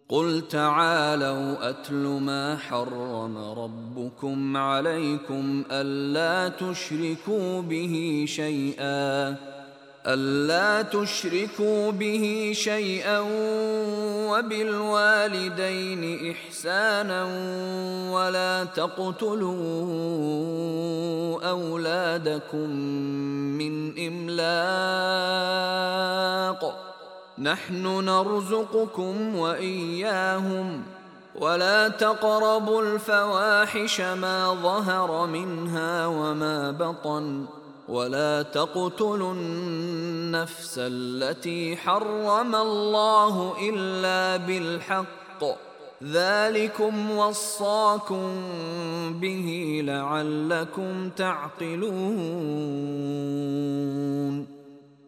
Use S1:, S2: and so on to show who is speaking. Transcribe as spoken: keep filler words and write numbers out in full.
S1: قل تعالوا أتل ما حرم ربكم عليكم ألا تشركوا به شيئا ألا تشركوا به شيئا وبالوالدين إحسانا ولا تقتلوا أولادكم من إملاق نحن نرزقكم وإياهم ولا تقربوا الفواحش ما ظهر منها وما بطن ولا تقتلوا النفس التي حرم الله إلا بالحق ذلكم وصاكم به لعلكم تعقلون.